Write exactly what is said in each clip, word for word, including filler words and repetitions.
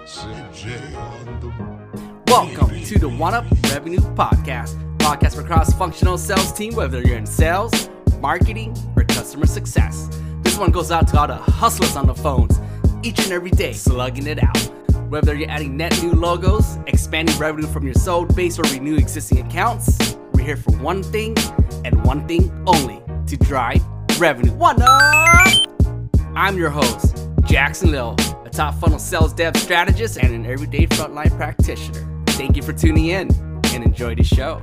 Welcome to the One Up Revenue Podcast, podcast for cross-functional sales team, whether you're in sales, marketing, or customer success. This one goes out to all the hustlers on the phones, each and every day, slugging it out. Whether you're adding net new logos, expanding revenue from your sold base, or renew existing accounts, we're here for one thing and one thing only, to drive revenue. One up! I'm your host, Jackson Lill, a top funnel sales dev strategist and an everyday frontline practitioner. Thank you for tuning in and enjoy the show.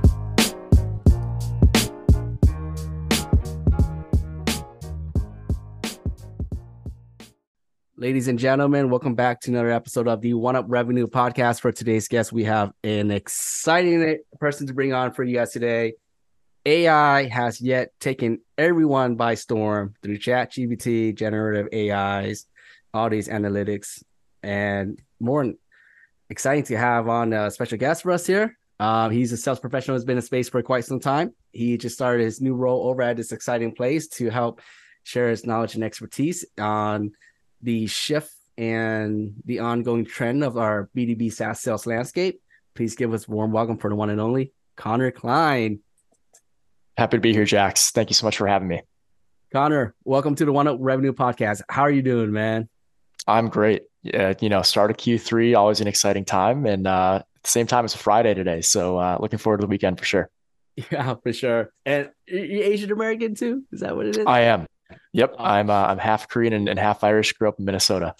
Ladies and gentlemen, welcome back to another episode of the One Up Revenue Podcast. For today's guest, we have an exciting person to bring on for you guys today. A I has yet taken everyone by storm through ChatGPT, generative A Is, all these analytics, and more exciting to have on a special guest for us here. Um, he's a sales professional who's been in space for quite some time. He just started his new role over at this exciting place to help share his knowledge and expertise on the shift and the ongoing trend of our B two B SaaS sales landscape. Please give us a warm welcome for the one and only Connor Klein. Happy to be here, Jax. Thank you so much for having me. Connor, welcome to the One Up Revenue Podcast. How are you doing, man? I'm great. Yeah, you know, start of Q three, always an exciting time. And uh, at the same time, it's a Friday today. So uh, looking forward to the weekend for sure. Yeah, for sure. And you Asian American too? Is that what it is? I am. Yep. Uh, I'm uh, I'm half Korean and, and half Irish. Grew up in Minnesota.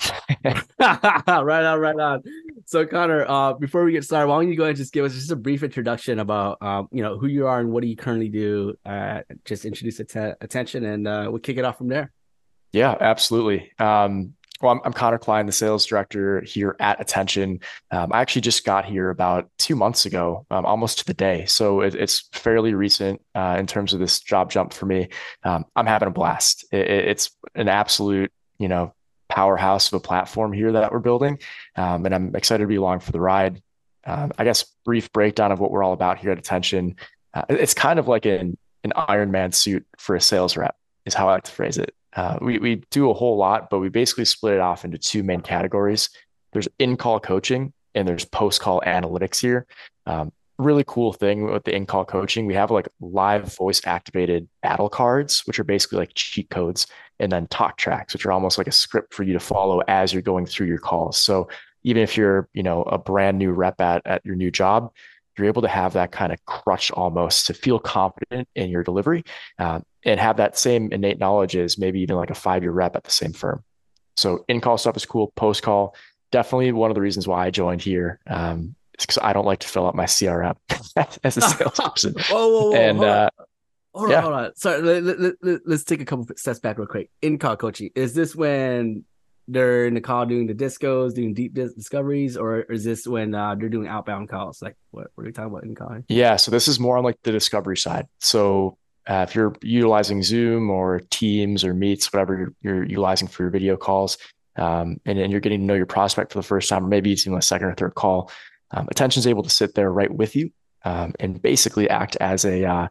Right on, right on. So Connor, uh, before we get started, why don't you go ahead and just give us just a brief introduction about um, you know, who you are and what do you currently do? Uh, just introduce att- attention and uh, we'll kick it off from there. Yeah, absolutely. Um, well, I'm, I'm Connor Klein, the sales director here at Attention. Um, I actually just got here about two months ago, um, almost to the day. So it, it's fairly recent uh, in terms of this job jump for me. Um, I'm having a blast. It, it's an absolute, you know, powerhouse of a platform here that we're building. Um, and I'm excited to be along for the ride. Um, I guess brief breakdown of what we're all about here at Attention. Uh, it's kind of like an, an Iron Man suit for a sales rep is how I like to phrase it. Uh, we, we do a whole lot, but we basically split it off into two main categories. There's in-call coaching and there's post-call analytics here. Um, really cool thing with the in-call coaching, we have like live voice activated battle cards, which are basically like cheat codes, and then talk tracks, which are almost like a script for you to follow as you're going through your calls. So even if you're, you know, a brand new rep at, at your new job, you're able to have that kind of crutch almost to feel confident in your delivery um, and have that same innate knowledge as maybe even like a five-year rep at the same firm. So in-call stuff is cool. Post-call, definitely one of the reasons why I joined here um, is because I don't like to fill out my C R M as a salesperson. whoa, whoa, whoa, and hold uh, on. Hold yeah. on, hold on. Sorry, let, let, let, let's take a couple steps back real quick. In-call coaching, is this when they're in the call doing the discos, doing deep dis- discoveries, or is this when uh, they're doing outbound calls? Like, what, what are we talking about in call? Yeah, so this is more on like the discovery side. So uh, if you're utilizing Zoom or Teams or Meets, whatever you're, you're utilizing for your video calls, um, and, and you're getting to know your prospect for the first time, or maybe it's even a second or third call, um, Attention's able to sit there right with you um, and basically act as a uh,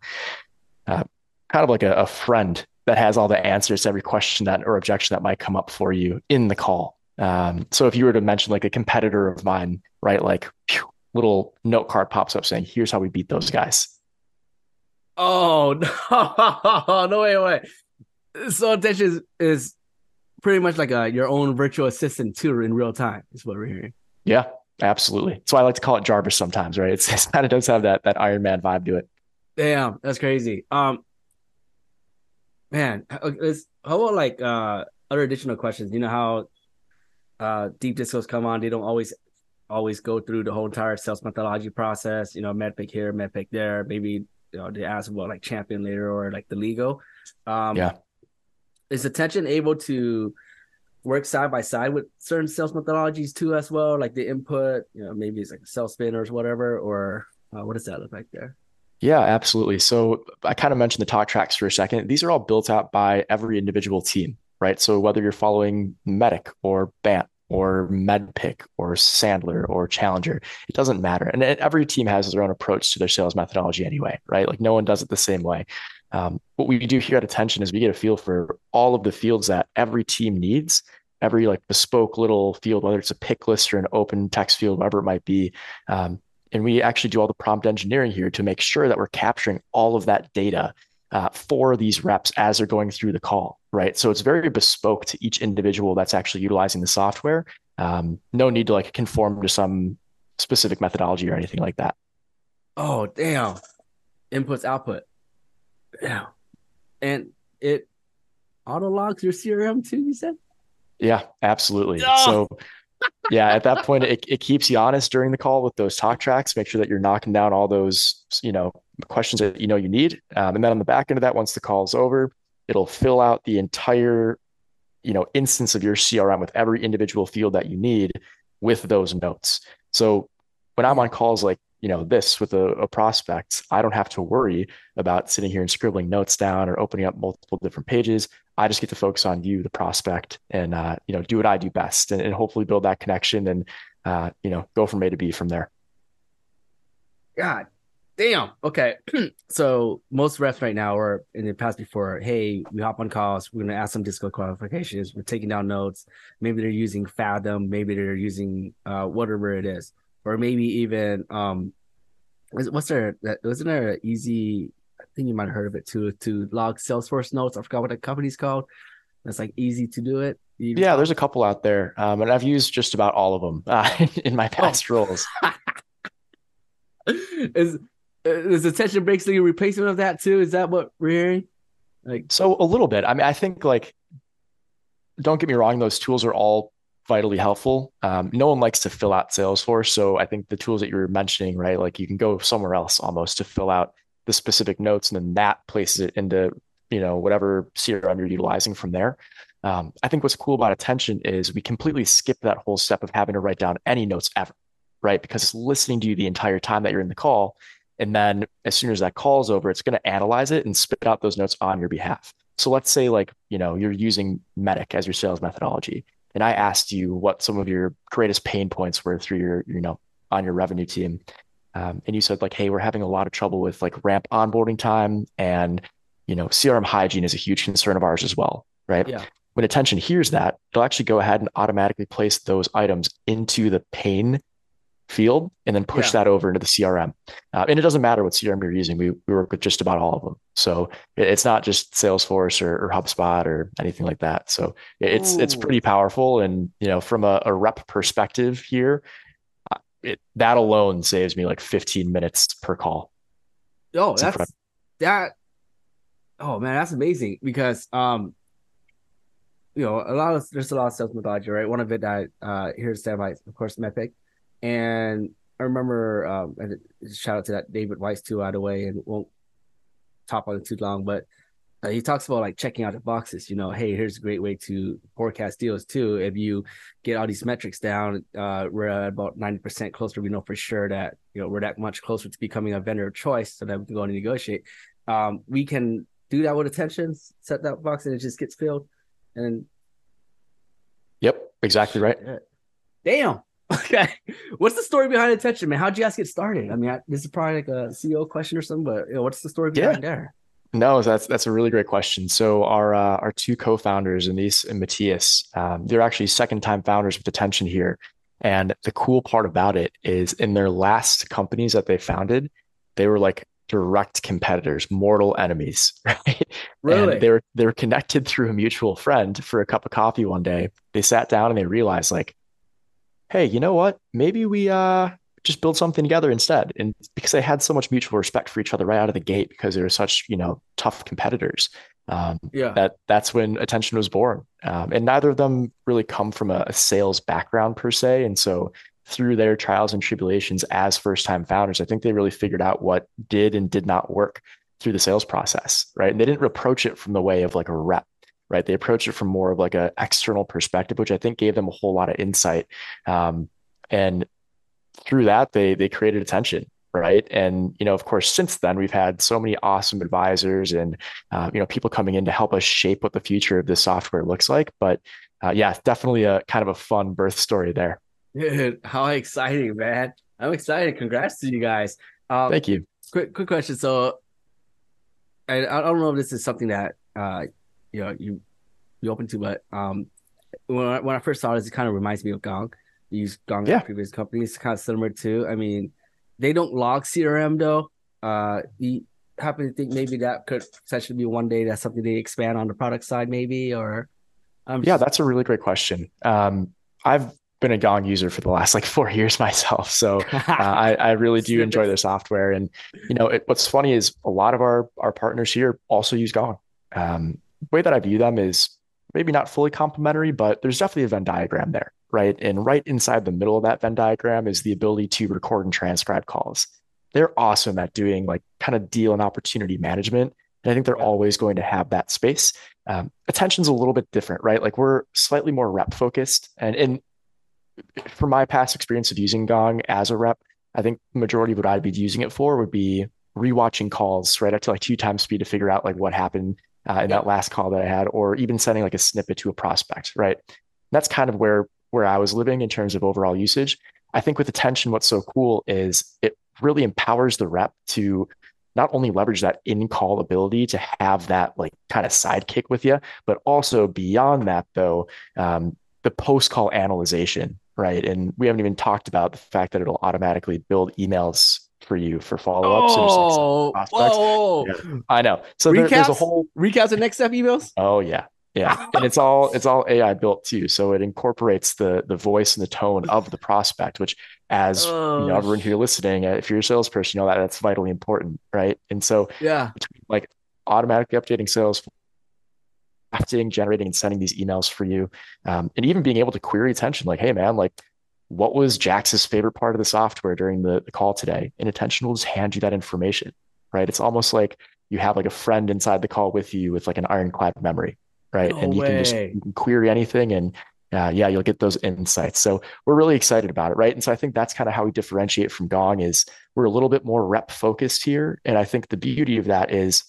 uh, kind of like a, a friend that has all the answers to every question that or objection that might come up for you in the call. Um, so if you were to mention like a competitor of mine, right, like phew, little note card pops up saying, here's how we beat those guys. Oh, no, no, wait, wait. So Attention is, is pretty much like a, your own virtual assistant too in real time is what we're hearing. Yeah, absolutely. So I like to call it Jarvis sometimes, right? It's, it kind of does have that, that Iron Man vibe to it. Damn, that's crazy. Um, Man, how about like uh, other additional questions? You know how uh, deep discos come on, they don't always always go through the whole entire sales methodology process. You know, med pick here, med pick there. Maybe you know they ask about like champion later or like the legal. Um, yeah, is Attention able to work side by side with certain sales methodologies too as well? Like the input, you know, maybe it's like sales spinners, whatever, or uh, what does that look like there? Yeah, absolutely. So I kind of mentioned the talk tracks for a second. These are all built out by every individual team, right? So whether you're following Medic or B A N T or MedPick or Sandler or Challenger, it doesn't matter. And every team has their own approach to their sales methodology anyway, right? Like no one does it the same way. Um, what we do here at Attention is we get a feel for all of the fields that every team needs every like bespoke little field, whether it's a pick list or an open text field, whatever it might be. Um, and we actually do all the prompt engineering here to make sure that we're capturing all of that data uh, for these reps as they're going through the call, right? So it's very bespoke to each individual that's actually utilizing the software. Um, no need to like conform to some specific methodology or anything like that. Oh, damn. Inputs, output. Yeah. And it auto logs your C R M too, you said? Yeah, absolutely. Oh! So yeah, at that point, it, it keeps you honest during the call with those talk tracks. Make sure that you're knocking down all those, you know, questions that you know you need. Um, and then on the back end of that, once the call is over, it'll fill out the entire, you know, instance of your C R M with every individual field that you need with those notes. So when I'm on calls like, you know, this with a, a prospect, I don't have to worry about sitting here and scribbling notes down or opening up multiple different pages. I just get to focus on you, the prospect, and uh, you know, do what I do best, and, and hopefully build that connection, and uh, you know, go from A to B from there. God damn. Okay. So most reps right now, or in the past before, hey, we hop on calls, we're gonna ask some Discord qualifications, we're taking down notes. Maybe they're using Fathom, maybe they're using uh, whatever it is, or maybe even um, what's there? Wasn't there an easy? I think you might have heard of it too. To log Salesforce notes. I forgot what that company's called. It's like easy to do it. Yeah, there's a couple out there, um, and I've used just about all of them uh, in my past oh. roles. is is Attention Breaks a replacement of that too? Is that what we're hearing? Like, so a little bit. I mean, I think like, don't get me wrong; those tools are all vitally helpful. Um, no one likes to fill out Salesforce, so I think the tools that you were mentioning, right? Like you can go somewhere else almost to fill out the specific notes, and then that places it into, you know, whatever C R M you're utilizing from there. Um, I think what's cool about Attention is we completely skip that whole step of having to write down any notes ever, right? Because it's listening to you the entire time that you're in the call. And then as soon as that call is over, it's going to analyze it and spit out those notes on your behalf. So let's say like, you know, you're using MEDDIC as your sales methodology. And I asked you what some of your greatest pain points were through your, you know, on your revenue team. Um, and you said like, hey, we're having a lot of trouble with like ramp onboarding time, and, you know, C R M hygiene is a huge concern of ours as well, right? Yeah. When Attention hears that, it'll actually go ahead and automatically place those items into the pain field and then push yeah. that over into the C R M. Uh, and it doesn't matter what C R M you're using. We, we work with just about all of them. So it, it's not just Salesforce or, or HubSpot or anything like that. So it's, Ooh. it's pretty powerful. And, you know, from a, a rep perspective here, it, that alone saves me like fifteen minutes per call. Oh, it's that's incredible. that. Oh man, that's amazing because, um, you know, a lot of there's a lot of sales methodology, right? One of it that uh here at Standby, of course, MEDDIC. And I remember um and shout out to that David Weiss too, out of the way, and won't top on it too long, but uh, he talks about like checking out the boxes, you know, hey, here's a great way to forecast deals too. If you get all these metrics down, uh we're at about ninety percent closer. We know for sure that, you know, we're that much closer to becoming a vendor of choice so that we can go and negotiate. Um, we can do that with Attention, set that box and it just gets filled. And yep, exactly right. Damn. Okay. What's the story behind Attention, man? How'd you guys get started? I mean, I, this is probably like a C E O question or something, but you know, what's the story behind yeah. there? No, that's that's a really great question. So our uh, our two co-founders, Anise and Matthias, um, they're actually second-time founders with Attention here. And the cool part about it is in their last companies that they founded, they were like direct competitors, mortal enemies, right? Really? And they were they were connected through a mutual friend for a cup of coffee one day. They sat down and they realized like, hey, you know what? Maybe we uh just build something together instead. And because they had so much mutual respect for each other right out of the gate, because they were such, you know, tough competitors, um, yeah, that that's when Attention was born. Um, and neither of them really come from a, a sales background per se. And so through their trials and tribulations as first-time founders, I think they really figured out what did and did not work through the sales process, right? And they didn't approach it from the way of like a rep, right? They approached it from more of like an external perspective, which I think gave them a whole lot of insight. Um, and through that, they they created Attention, right? And, you know, of course, since then, we've had so many awesome advisors and, uh, you know, people coming in to help us shape what the future of this software looks like. But uh, yeah, definitely a kind of a fun birth story there. Dude, how exciting, man. I'm excited. Congrats to you guys. Um, Thank you. Quick, quick question. So I, I don't know if this is something that, uh, you know, you, you open to, but um, when I, when I first saw this, it kind of reminds me of Gong. We used Gong at Yeah. previous companies, kind of similar too. I mean, they don't log C R M though. Uh, you happen to think maybe that could potentially be one day that's something they expand on the product side, maybe, or I'm Yeah, just that's a really great question. Um, I've been a Gong user for the last like four years myself, so uh, I, I really do enjoy their snippets. software. And you know, it, what's funny is a lot of our our partners here also use Gong. Um, the way that I view them is maybe not fully complementary, but there's definitely a Venn diagram there, right? And right inside the middle of that Venn diagram is the ability to record and transcribe calls. They're awesome at doing like kind of deal and opportunity management. And I think they're Yeah. always going to have that space. Um, attention's a little bit different, right? Like we're slightly more rep focused. And in from my past experience of using Gong as a rep, I think the majority of what I'd be using it for would be rewatching calls right up to like two times speed to figure out like what happened uh, in that Yep. last call that I had, or even sending like a snippet to a prospect, right? And that's kind of where where I was living in terms of overall usage. I think with attention, what's so cool is it really empowers the rep to not only leverage that in-call ability to have that like kind of sidekick with you, but also beyond that though, um, the post-call analyzation, right? And we haven't even talked about the fact that it'll automatically build emails for you for follow-ups or just like some Oh, prospects. whoa. Yeah, I know. So there, there's a Recaps? whole, Recaps and next step emails? oh yeah, yeah, and it's all it's all A I built too. So it incorporates the the voice and the tone of the prospect, which as you know, Oh, everyone here sh- listening, uh, if you're a salesperson, you know that that's vitally important, right? And so yeah. between like automatically updating sales drafting, generating, and sending these emails for you, um, and even being able to query attention. Like, hey, man, like, what was Jax's favorite part of the software during the, the call today? And attention will just hand you that information, right? It's almost like you have like a friend inside the call with you with like an ironclad memory, right? No And you can just way. you can query anything and uh, yeah, you'll get those insights. So we're really excited about it, right? And so I think that's kind of how we differentiate from Gong is we're a little bit more rep focused here. And I think the beauty of that is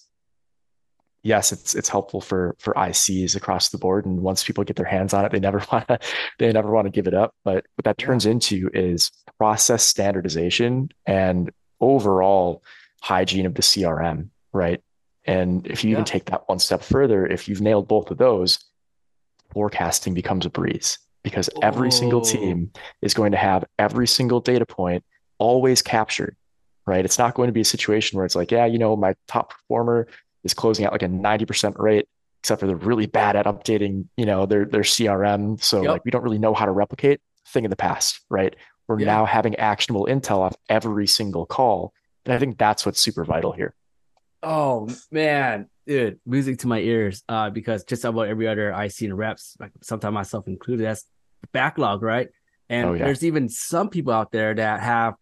yes, it's it's helpful for for I Cs across the board. And once people get their hands on it, they never want to they never want to give it up. But what that Yeah. turns into is process standardization and overall hygiene of the C R M, right? And if you even Yeah. take that one step further, if you've nailed both of those, forecasting becomes a breeze because every single Oh, team is going to have every single data point always captured, right? It's not going to be a situation where it's like, yeah, you know, my top performer is closing out like a ninety percent rate, except for they're really bad at updating, you know, their their C R M. So yep. like we don't really know how to replicate thing in the past, right? We're Yeah. now having actionable intel off every single call. And I think that's what's super vital here. Oh man, dude, music to my ears. Uh, because just about every other I see in reps, like sometimes myself included, that's the backlog, right? Oh And yeah. there's even some people out there that have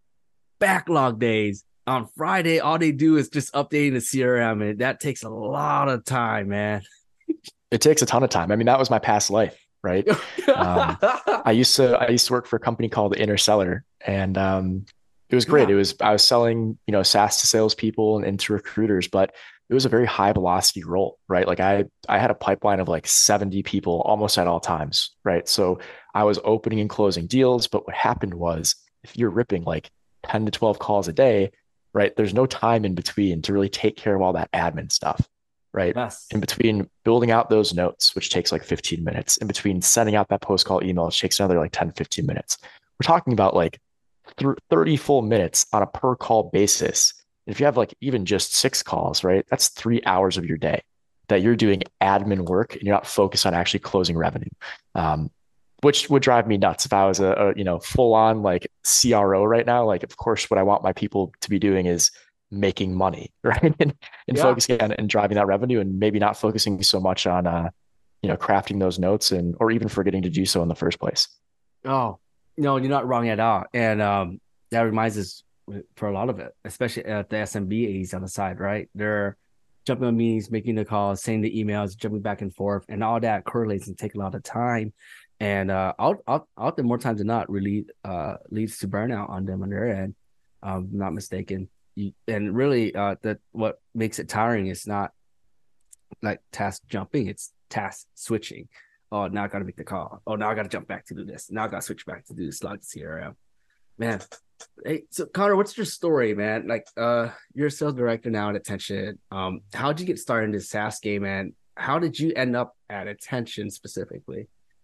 backlog days. On Friday, all they do is just updating the C R M, and that takes a lot of time, man. It takes a ton of time. I mean, that was my past life, right? Um, I used to I used to work for a company called Interseller, and um, it was great. Yeah. It was I was selling you know SaaS to salespeople and, and to recruiters, but it was a very high velocity role, right? Like I I had a pipeline of like seventy people almost at all times, right? So I was opening and closing deals, but what happened was if you're ripping like ten to twelve calls a day, right? There's no time in between to really take care of all that admin stuff, right? Yes. In between building out those notes, which takes like fifteen minutes, in between sending out that post call email, which takes another like ten, fifteen minutes. We're talking about like thirty full minutes on a per call basis. If you have like even just six calls, right, that's three hours of your day that you're doing admin work and you're not focused on actually closing revenue. Um, which would drive me nuts if I was a, a you know full on like C R O right now. Like, of course, what I want my people to be doing is making money, right? And and Yeah. focusing on and driving that revenue, and maybe not focusing so much on uh, you know crafting those notes and or even forgetting to do so in the first place. Oh, no, you're not wrong at all. And um, that reminds us for a lot of it, especially at the S M B As on the side, right? They're jumping on meetings, making the calls, sending the emails, jumping back and forth, and all that correlates and take a lot of time. And uh, out, out, out there more times than not, really uh, leads to burnout on them on their end. Um, not mistaken. You, and really, uh, that what makes it tiring is not like task jumping, it's task switching. Oh, now I gotta make the call. Oh, now I gotta jump back to do this. Now I gotta switch back to do this log C R M. Man. Hey, so Connor, what's your story, man? Like uh you're a sales director now at Attention. Um, how'd you get started in this SaaS game, and how did you end up at Attention specifically?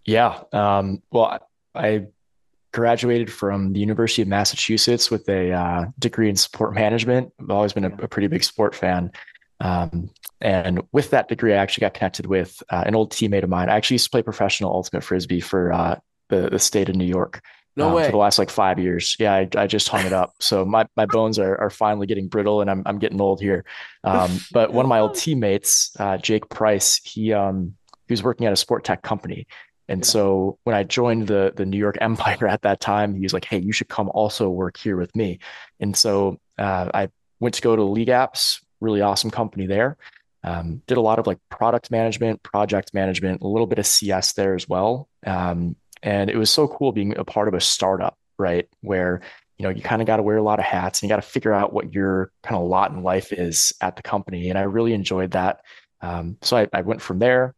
Yeah. Um, well, I graduated from the University of Massachusetts with a uh, degree in sport management. I've always been a, Yeah. a pretty big sport fan. Um, and with that degree, I actually got connected with uh, an old teammate of mine. I actually used to play professional ultimate frisbee for uh, the the state of New York No um, for the way. last like five years. Yeah, I, I just hung it up. So my my bones are are finally getting brittle, and I'm I'm getting old here. Um, but one of my old teammates, uh, Jake Price, he um he was working at a sport tech company. And Yeah. so when I joined the the New York Empire at that time, he was like, "Hey, you should come also work here with me." And so uh, I went to go to League Apps, really awesome company there. Um, did a lot of like product management, project management, a little bit of C S there as well. Um, and it was so cool being a part of a startup, right? Where you know you kind of got to wear a lot of hats and you got to figure out what your kind of lot in life is at the company. And I really enjoyed that. Um, so I, I went from there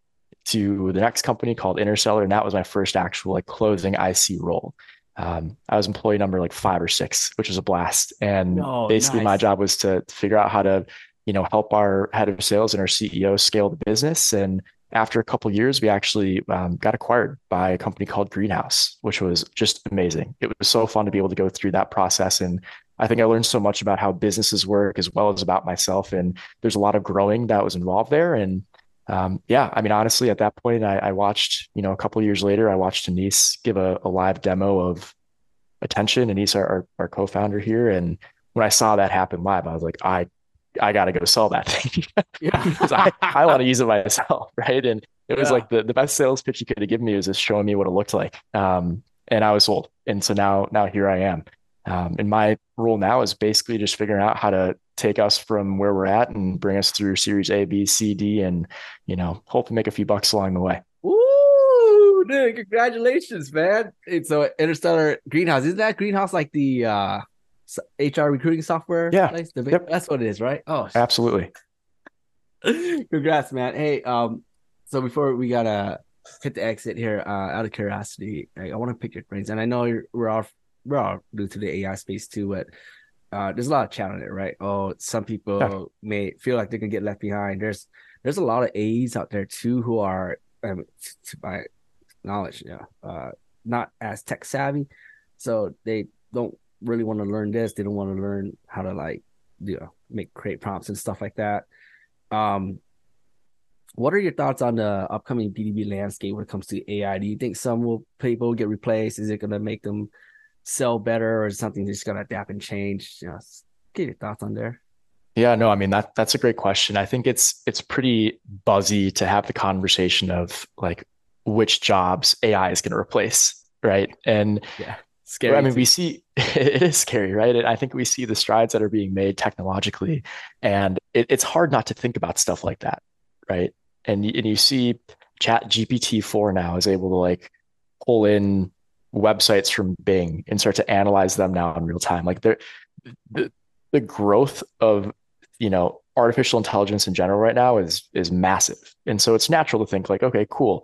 to the next company called Interstellar, and that was my first actual like closing I C role. Um, I was employee number like five or six, which was a blast. And No, basically, my nice. job was to figure out how to, you know, help our head of sales and our C E O scale the business. And after a couple of years, we actually um, got acquired by a company called Greenhouse, which was just amazing. It was so fun to be able to go through that process. And I think I learned so much about how businesses work as well as about myself. And there's a lot of growing that was involved there. And um, yeah, I mean, honestly, at that point, I, I watched, you know, a couple of years later, I watched Anis give a, a live demo of Attention. Anis, our, our, our co-founder here. And when I saw that happen live, I was like, I, I got to go sell that thing because I, I want to use it myself. Right. And it was Yeah. like the, the best sales pitch you could have given me was just showing me what it looked like. Um, and I was sold. And so now, now here I am. Um, and my role now is basically just figuring out how to take us from where we're at and bring us through series A, B, C, D, and, you know, hope to make a few bucks along the way. Woo, dude, congratulations, man. It's so Interstellar Greenhouse. Isn't that Greenhouse like the uh H R recruiting software Yeah. place? The, Yep. that's what it is, right? Oh, Absolutely. congrats, man. Hey, um, so before we gotta hit the exit here, uh, out of curiosity, I, I want to pick your brains, and I know you're, we're all we're all new to the A I space too, but uh, there's a lot of chat on it, right? Oh, some Yeah. people may feel like they can get left behind. There's there's a lot of A Es out there too who are, um, to my knowledge, yeah, uh, not as tech savvy, so they don't really want to learn this. They don't want to learn how to like, you know, make create prompts and stuff like that. Um, what are your thoughts on the upcoming B two B landscape when it comes to A I? Do you think some will people get replaced? Is it going to make them sell better, or is something just going to adapt and change? You know, get your thoughts on there. Yeah, no, I mean that that's a great question. I think it's it's pretty buzzy to have the conversation of like which jobs A I is going to replace, right? And Yeah, I scary mean, we too. see it is scary, right? And I think we see the strides that are being made technologically, and it, it's hard not to think about stuff like that, right? And y- and you see Chat G P T four now is able to like pull in websites from Bing and start to analyze them now in real time. Like the the the growth of, you know, artificial intelligence in general right now is is massive. And so it's natural to think like, okay, cool.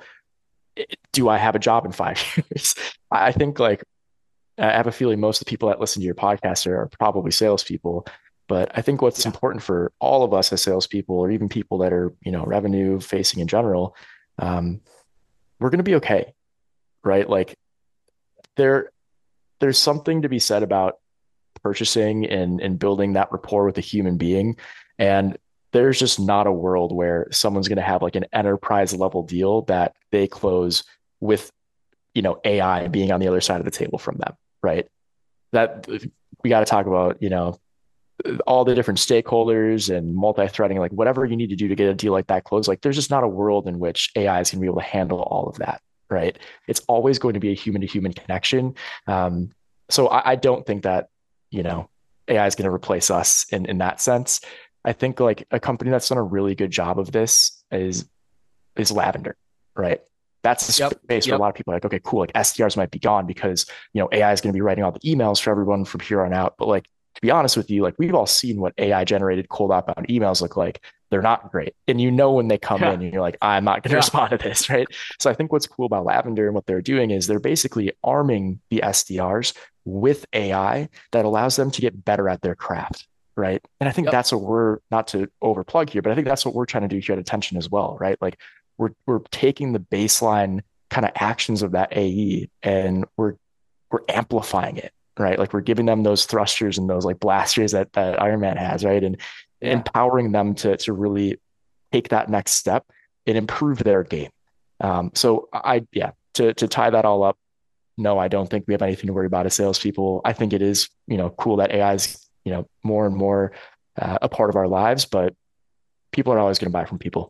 Do I have a job in five years? I think like I have a feeling most of the people that listen to your podcast are, are probably salespeople. But I think what's Yeah, important for all of us as salespeople, or even people that are, you know, revenue facing in general, um, we're going to be okay, right? Like there, there's something to be said about purchasing and and building that rapport with a human being. And there's just not a world where someone's going to have like an enterprise level deal that they close with, you know, A I being on the other side of the table from them, right? That we got to talk about, you know, all the different stakeholders and multi-threading, like whatever you need to do to get a deal like that closed. Like there's just not a world in which A I is going to be able to handle all of that, right? It's always going to be a human to human connection. Um, so I, I don't think that, you know, A I is going to replace us in, in that sense. I think like a company that's done a really good job of this is is Lavender, right? That's a yep, space where a yep. lot of people are like, okay, cool, like S D Rs might be gone because, you know, A I is going to be writing all the emails for everyone from here on out. But like, to be honest with you, like we've all seen what A I generated cold outbound emails look like. They're not great. And you know when they come Yeah, in and you're like, I'm not going to yeah, respond to this, right? So I think what's cool about Lavender and what they're doing is they're basically arming the S D Rs with A I that allows them to get better at their craft, right? And I think yep, that's what we're, not to overplug here, but I think that's what we're trying to do here at Attention as well, right? Like we're we're taking the baseline kind of actions of that A E, and we're we're amplifying it, right? Like we're giving them those thrusters and those like blasters that, that Iron Man has, right? And yeah. empowering them to to really take that next step and improve their game. Um, so I, yeah, to to tie that all up, no, I don't think we have anything to worry about as salespeople. I think it is, you know, cool that A I is, you know, more and more uh, a part of our lives, but people are always going to buy from people.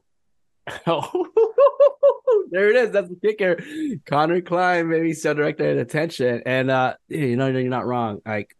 Oh, there it is. That's the kicker. Connor Klein, maybe sales director at Attention. And, uh, you know, you're not wrong. Like,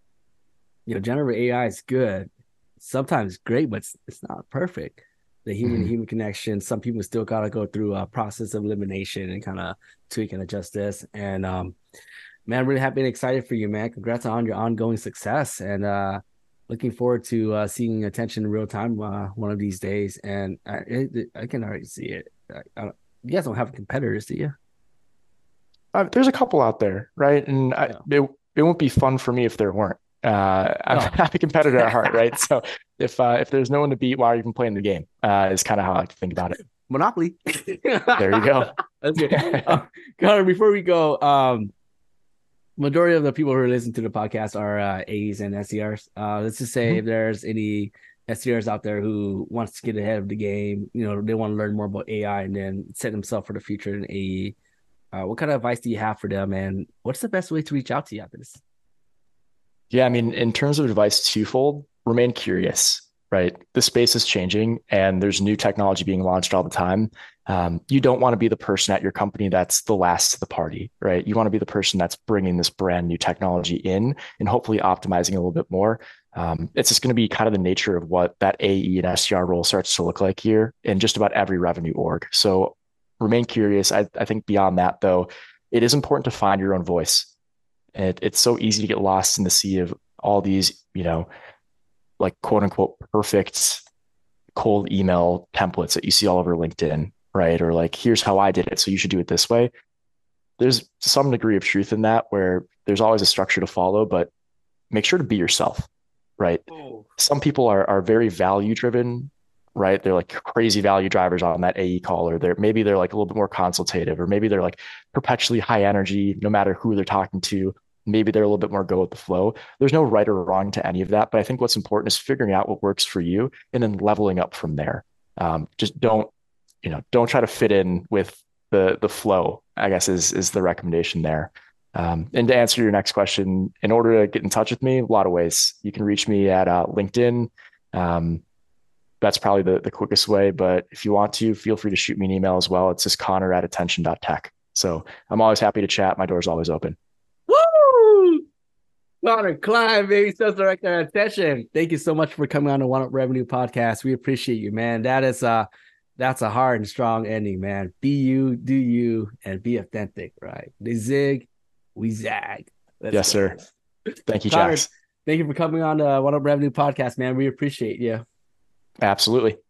you know, generative A I is good. Sometimes great, but it's, it's not perfect. The human mm-hmm. human connection. Some people still got to go through a process of elimination and kind of tweak and adjust this. And, um, man, really happy and excited for you, man. Congrats on your ongoing success. And, uh, looking forward to uh, seeing Attention in real time uh, one of these days. And I, it, I can already see it. I, I don't, you guys don't have competitors, do you? Uh, there's a couple out there, right? And I, yeah. it, it won't be fun for me if there weren't. Uh, I'm, oh. I'm a competitor at heart, right? So if uh, if there's no one to beat, why are you even playing the game? Uh, is kind of how I like to think about it. Monopoly. There you go. That's good. uh, Connor, before we go, um, majority of the people who listen to the podcast are uh, A Es and S D Rs. Uh, let's just say mm-hmm. if there's any S D Rs out there who wants to get ahead of the game, you know, they want to learn more about A I and then set themselves for the future in A E. Uh, what kind of advice do you have for them, and what's the best way to reach out to you after this? Yeah, I mean, in terms of advice, twofold: remain curious. Right, the space is changing, and there's new technology being launched all the time. Um, you don't want to be the person at your company that's the last to the party, right? You want to be the person that's bringing this brand new technology in and hopefully optimizing a little bit more. Um, it's just going to be kind of the nature of what that A E and S D R role starts to look like here in just about every revenue org. So remain curious. I, I think beyond that, though, it is important to find your own voice. It, it's so easy to get lost in the sea of all these, you know, like quote unquote perfect cold email templates that you see all over LinkedIn, right? Or like, here's how I did it, so you should do it this way. There's some degree of truth in that, where there's always a structure to follow, but make sure to be yourself, right? Oh. Some people are are very value driven, right? They're like crazy value drivers on that A E call, or they're maybe they're like a little bit more consultative, or maybe they're like perpetually high energy, no matter who they're talking to. Maybe they're a little bit more go with the flow. There's no right or wrong to any of that. But I think what's important is figuring out what works for you and then leveling up from there. Um, just don't, you know, don't try to fit in with the the flow, I guess is, is the recommendation there. Um, and to answer your next question, in order to get in touch with me, a lot of ways. You can reach me at uh, LinkedIn. Um, that's probably the, the quickest way. But if you want to, feel free to shoot me an email as well. It's just Connor at attention dot tech. So I'm always happy to chat. My door's always open. Woo! Connor Klein, baby, sales director at Attention. Thank you so much for coming on the One Up Revenue podcast. We appreciate you, man. That is uh that's a hard and strong ending, man. Be you, do you, and be authentic, right? They zig, we zag. Let's yes, go. Sir. Thank you, Connor, Jax. Thank you for coming on the One Up Revenue podcast, man. We appreciate you. Absolutely.